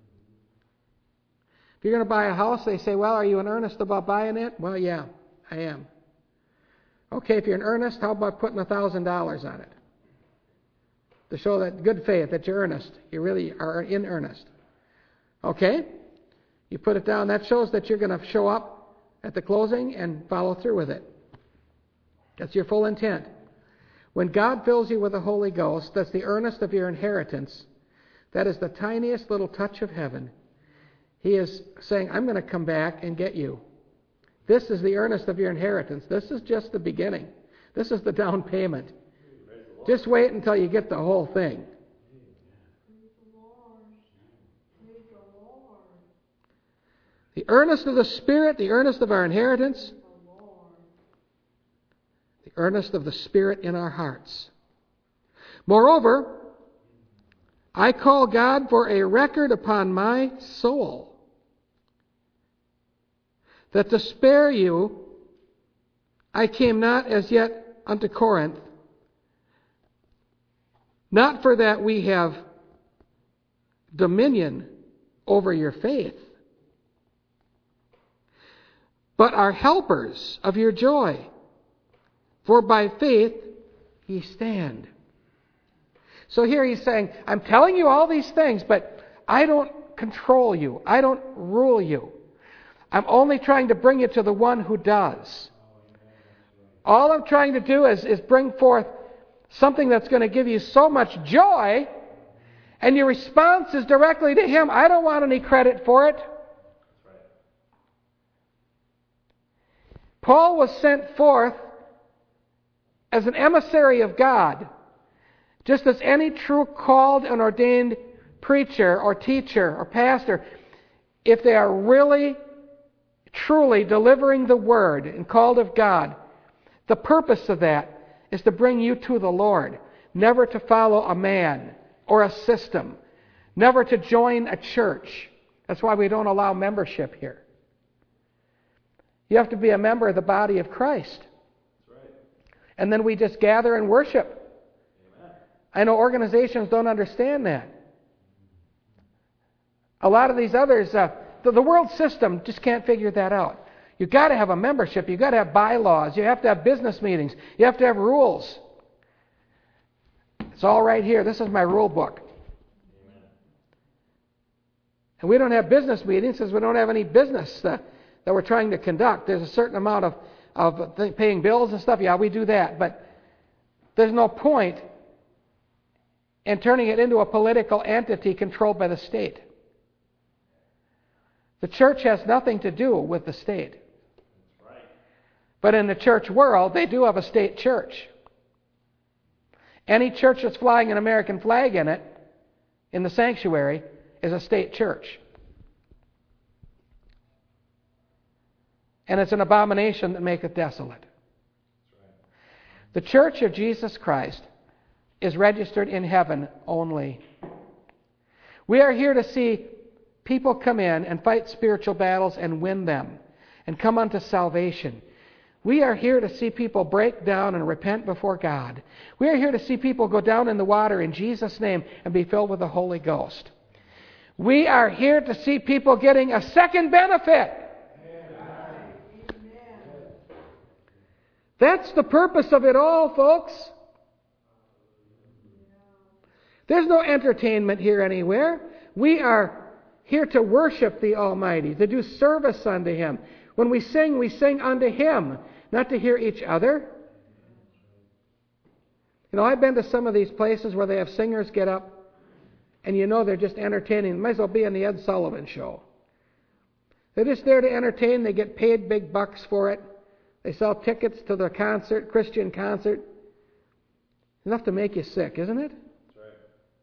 If you're going to buy a house, they say, well, are you in earnest about buying it? Well, yeah, I am. Okay, if you're in earnest, how about putting one thousand dollars on it? To show that good faith, that you're earnest. You really are in earnest. Okay? You put it down. That shows that you're going to show up at the closing and follow through with it. That's your full intent. When God fills you with the Holy Ghost, that's the earnest of your inheritance. That is the tiniest little touch of heaven. He is saying, I'm going to come back and get you. This is the earnest of your inheritance. This is just the beginning. This is the down payment. Just wait until you get the whole thing. The earnest of the Spirit, the earnest of our inheritance, the earnest of the Spirit in our hearts. Moreover, I call God for a record upon my soul, that to spare you I came not as yet unto Corinth, not for that we have dominion over your faith, but are helpers of your joy. For by faith ye stand. So here he's saying, I'm telling you all these things, but I don't control you. I don't rule you. I'm only trying to bring you to the one who does. All I'm trying to do is, is bring forth something that's going to give you so much joy, and your response is directly to Him. I don't want any credit for it. Paul was sent forth as an emissary of God, just as any true called and ordained preacher or teacher or pastor, if they are really, truly delivering the Word and called of God, the purpose of that is to bring you to the Lord, never to follow a man or a system, never to join a church. That's why we don't allow membership here. You have to be a member of the body of Christ. That's right. And then we just gather and worship. Amen. I know organizations don't understand that. A lot of these others, uh, the, the world system just can't figure that out. You've got to have a membership. You've got to have bylaws. You have to have business meetings. You have to have rules. It's all right here. This is my rule book. Amen. And we don't have business meetings because we don't have any business uh, that we're trying to conduct. There's a certain amount of, of th- paying bills and stuff. Yeah, we do that. But there's no point in turning it into a political entity controlled by the state. The church has nothing to do with the state. But in the church world, they do have a state church. Any church that's flying an American flag in it, in the sanctuary, is a state church. And it's an abomination that maketh desolate. The church of Jesus Christ is registered in heaven only. We are here to see people come in and fight spiritual battles and win them and come unto salvation. We are here to see people break down and repent before God. We are here to see people go down in the water in Jesus' name and be filled with the Holy Ghost. We are here to see people getting a second benefit. Amen. That's the purpose of it all, folks. There's no entertainment here anywhere. We are here to worship the Almighty, to do service unto Him. When we sing, we sing unto Him, not to hear each other. You know, I've been to some of these places where they have singers get up, and you know they're just entertaining. They might as well be on the Ed Sullivan Show. They're just there to entertain. They get paid big bucks for it. They sell tickets to the concert, Christian concert. Enough to make you sick, isn't it? That's right.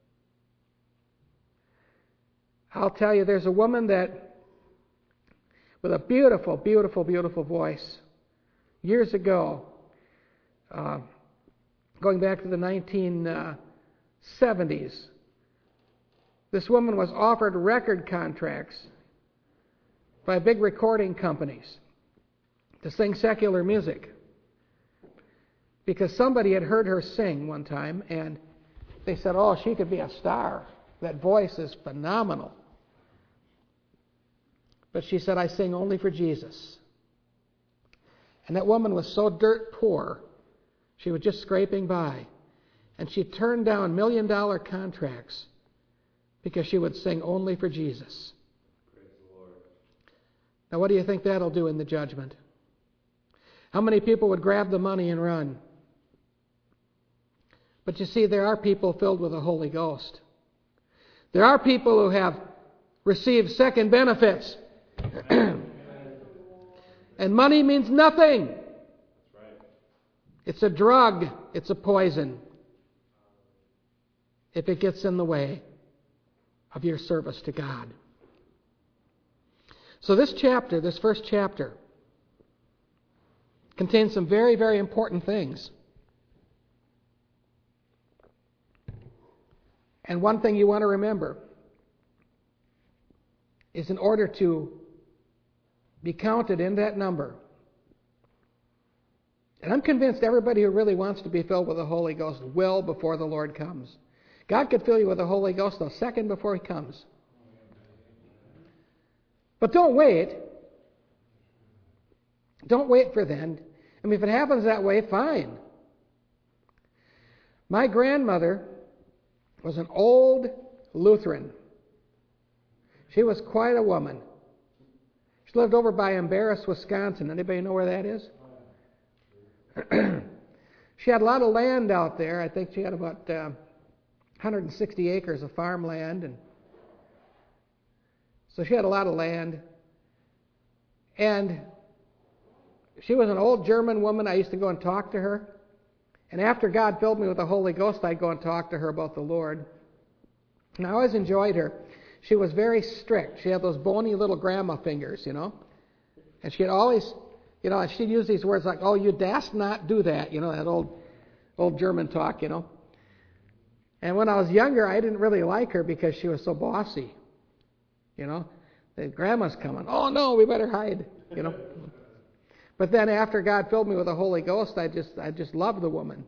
I'll tell you, there's a woman that, with a beautiful, beautiful, beautiful voice, years ago, uh, going back to the nineteen seventies, this woman was offered record contracts by big recording companies to sing secular music because somebody had heard her sing one time and they said, oh, she could be a star. That voice is phenomenal. But she said, I sing only for Jesus. And that woman was so dirt poor, she was just scraping by. And she turned down million dollar contracts because she would sing only for Jesus. Praise the Lord. Now, what do you think that'll do in the judgment? How many people would grab the money and run? But you see, there are people filled with the Holy Ghost. There are people who have received second benefits. And money means nothing. That's right. It's a drug. It's a poison. If it gets in the way of your service to God. So this chapter, this first chapter, contains some very, very important things. And one thing you want to remember is in order to be counted in that number, and I'm convinced everybody who really wants to be filled with the Holy Ghost will before the Lord comes. God could fill you with the Holy Ghost a second before He comes. But don't wait. Don't wait for then. I mean, if it happens that way, fine. My grandmother was an old Lutheran. She was quite a woman. She lived over by Embarrass, Wisconsin. Anybody know where that is? She had a lot of land out there. I think she had about uh, one hundred sixty acres of farmland, and so she had a lot of land. And she was an old German woman. I used to go and talk to her. And after God filled me with the Holy Ghost, I'd go and talk to her about the Lord. And I always enjoyed her. She was very strict. She had those bony little grandma fingers, you know. And she'd always, you know, she'd use these words like, oh, you dast not do that, you know, that old old German talk, you know. And when I was younger, I didn't really like her because she was so bossy, you know. The grandma's coming. Oh, no, we better hide, you know. But then after God filled me with the Holy Ghost, I just I just loved the woman.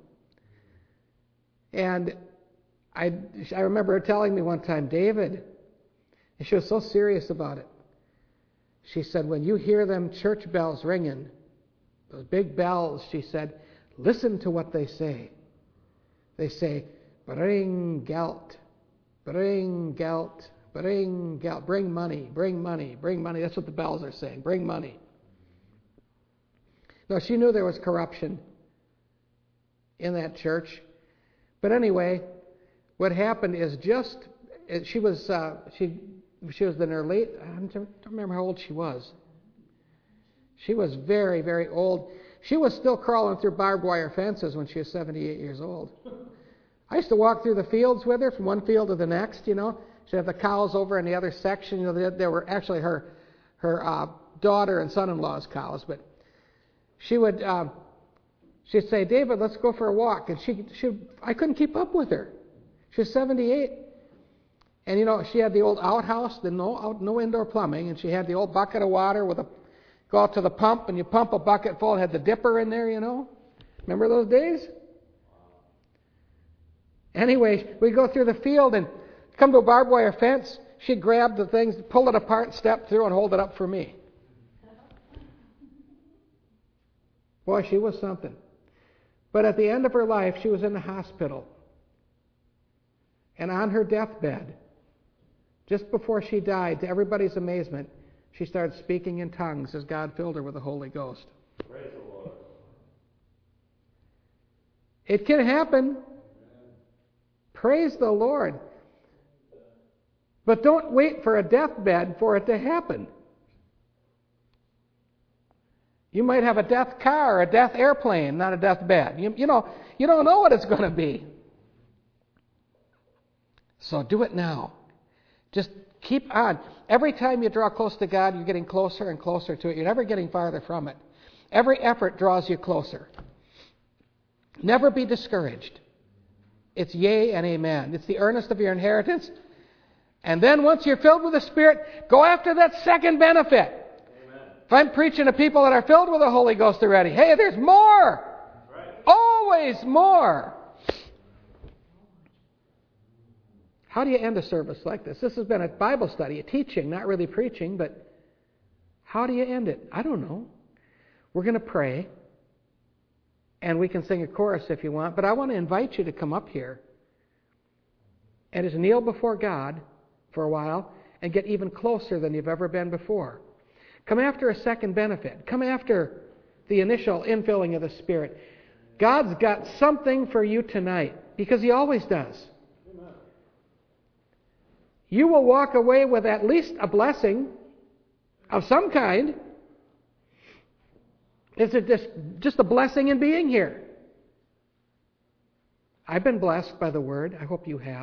And I, I remember her telling me one time, David, and she was so serious about it. She said, when you hear them church bells ringing, those big bells, she said, listen to what they say. They say, bring geld, bring geld, bring geld, bring money, bring money, bring money. That's what the bells are saying, bring money. No, she knew there was corruption in that church. But anyway, what happened is just, she was, uh, she she was in her late, I don't remember how old she was. She was very, very old. She was still crawling through barbed wire fences when she was seventy-eight years old. I used to walk through the fields with her from one field to the next, you know. She'd have the cows over in the other section. You know, they, they were actually her, her uh, daughter and son-in-law's cows, but She would, uh, she'd say, David, let's go for a walk. And she, she, I couldn't keep up with her. She was seventy-eight. And, you know, she had the old outhouse, the no, out, no indoor plumbing, and she had the old bucket of water with a, go out to the pump, and you pump a bucket full, it had the dipper in there, you know. Remember those days? Anyway, we'd go through the field and come to a barbed wire fence. She'd grab the things, pull it apart, step through, and hold it up for me. Boy, she was something. But at the end of her life, she was in the hospital. And on her deathbed, just before she died, to everybody's amazement, she started speaking in tongues as God filled her with the Holy Ghost. Praise the Lord. It can happen. Praise the Lord. But don't wait for a deathbed for it to happen. You might have a death car or a death airplane, not a death bed. You, you know, you don't know what it's going to be. So do it now. Just keep on. Every time you draw close to God, you're getting closer and closer to it. You're never getting farther from it. Every effort draws you closer. Never be discouraged. It's yea and amen. It's the earnest of your inheritance. And then once you're filled with the Spirit, go after that second benefit. If I'm preaching to people that are filled with the Holy Ghost already, hey, there's more. Right. Always more. How do you end a service like this? This has been a Bible study, a teaching, not really preaching, but how do you end it? I don't know. We're going to pray, and we can sing a chorus if you want, but I want to invite you to come up here and just kneel before God for a while and get even closer than you've ever been before. Come after a second benefit. Come after the initial infilling of the Spirit. God's got something for you tonight, because He always does. Amen. You will walk away with at least a blessing of some kind. Is it just, just a blessing in being here? I've been blessed by the Word. I hope you have.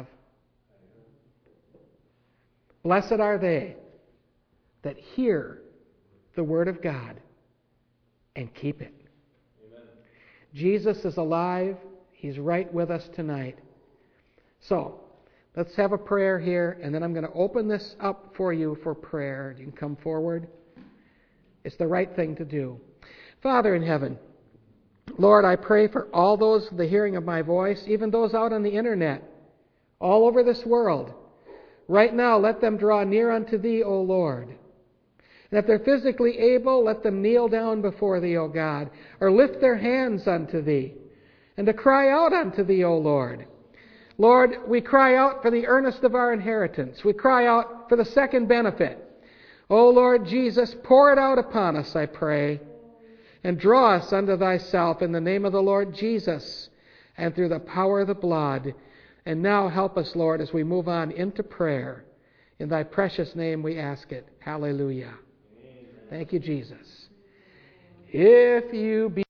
Blessed are they that hear the Word of God and keep it. Amen. Jesus is alive. He's right with us tonight. So, let's have a prayer here, and then I'm going to open this up for you for prayer. You can come forward. It's the right thing to do. Father in heaven, Lord, I pray for all those, the hearing of my voice, even those out on the internet, all over this world. Right now, let them draw near unto Thee, O Lord. And if they're physically able, let them kneel down before Thee, O God, or lift their hands unto Thee, and to cry out unto Thee, O Lord. Lord, we cry out for the earnest of our inheritance. We cry out for the second benefit. O Lord Jesus, pour it out upon us, I pray, and draw us unto Thyself in the name of the Lord Jesus and through the power of the blood. And now help us, Lord, as we move on into prayer. In Thy precious name we ask it. Hallelujah. Thank you, Jesus. If you be